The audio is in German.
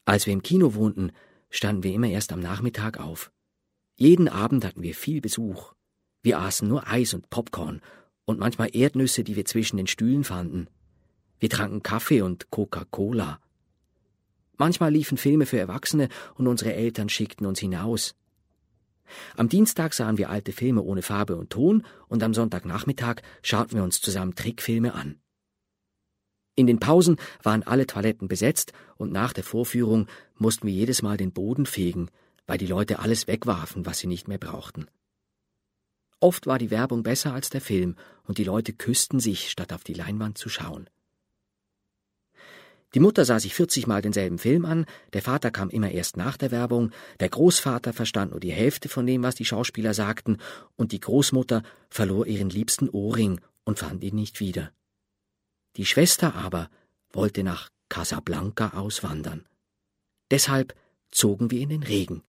Als wir im Kino wohnten, standen wir immer erst am Nachmittag auf. Jeden Abend hatten wir viel Besuch. Wir aßen nur Eis und Popcorn und manchmal Erdnüsse, die wir zwischen den Stühlen fanden. Wir tranken Kaffee und Coca-Cola. Manchmal liefen Filme für Erwachsene und unsere Eltern schickten uns hinaus. Am Dienstag sahen wir alte Filme ohne Farbe und Ton und am Sonntagnachmittag schauten wir uns zusammen Trickfilme an. In den Pausen waren alle Toiletten besetzt und nach der Vorführung mussten wir jedes Mal den Boden fegen, weil die Leute alles wegwarfen, was sie nicht mehr brauchten. Oft war die Werbung besser als der Film und die Leute küssten sich, statt auf die Leinwand zu schauen. Die Mutter sah sich 40 Mal denselben Film an, der Vater kam immer erst nach der Werbung, der Großvater verstand nur die Hälfte von dem, was die Schauspieler sagten, und die Großmutter verlor ihren liebsten Ohrring und fand ihn nicht wieder. Die Schwester aber wollte nach Casablanca auswandern. Deshalb zogen wir in den Regen.